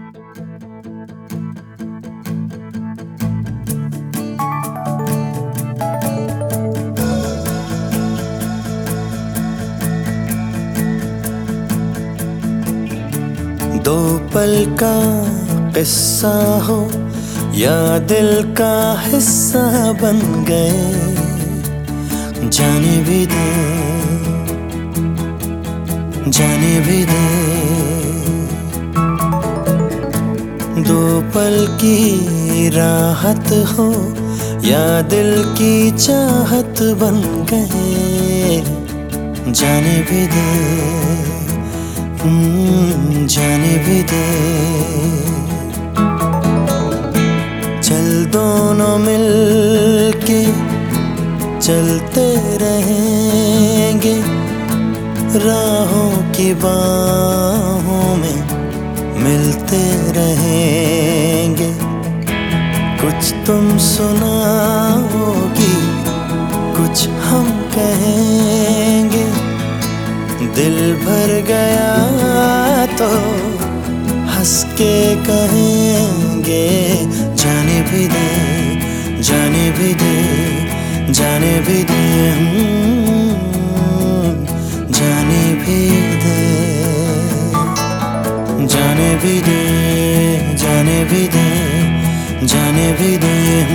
दो पल का किस्सा हो या दिल का हिस्सा बन गए, जाने भी दे, जाने भी दे। दो पल की राहत हो या दिल की चाहत बन गए, जाने भी दे, जाने भी दे। चल दोनों मिल के चलते रहेंगे, राहों की बाहों में मिलते रहेंगे। कुछ तुम सुनाओगी, कुछ हम कहेंगे। दिल भर गया तो हंस के कहेंगे, जाने भी दे, जाने भी दे, जाने भी दे, जाने भी दे, जाने भी दे, जाने भी दे, जाने भी दे,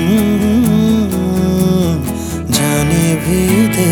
जाने भी दे।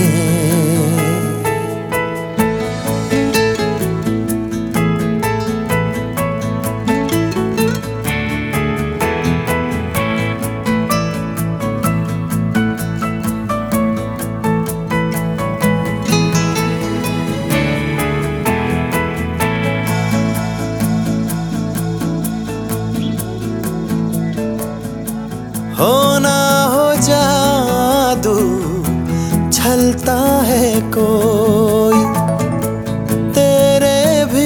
हो ना हो जादू, छलता है कोई, तेरे भी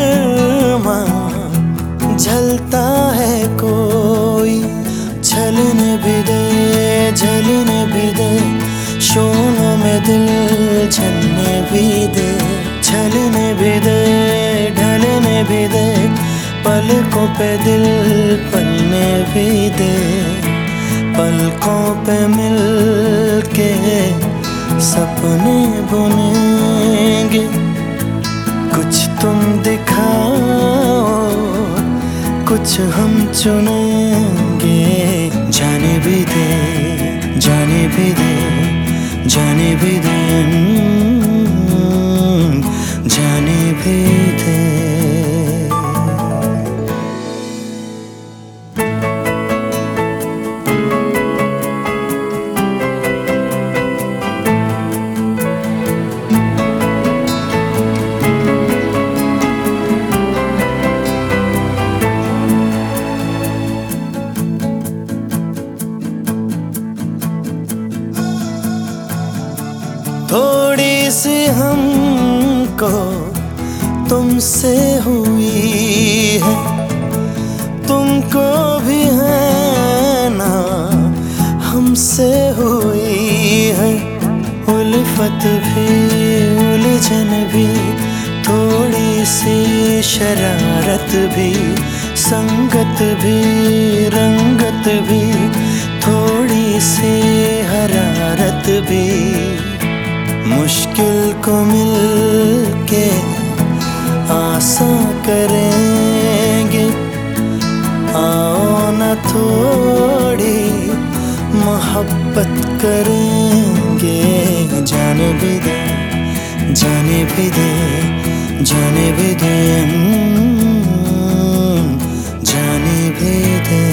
अरमां झलता है कोई। छलने भी दे, झलने भी दे, शोलों में दिल छलने भी दे। छलने भी दे, ढलने भी दे, पलकों पे दिल पलने भी दे। पलकों पे मिल के सपने बुनेंगे। कुछ तुम दिखाओ, कुछ हम चुनेंगे। जाने भी दे, जाने भी दे, जाने भी दे, जाने भी दे। थोड़ी सी हमको तुमसे हुई है, तुमको भी है ना हमसे हुई है। उल्फत भी, उलझन भी, थोड़ी सी शरारत भी, संगत भी, रंगत भी, थोड़ी सी हरारत भी। मुश्किल को मिल के आसान करेंगे। आओ न थोड़ी मोहब्बत करेंगे। जाने भी दे, जाने भी दे, जाने भी दे, जाने भी दे।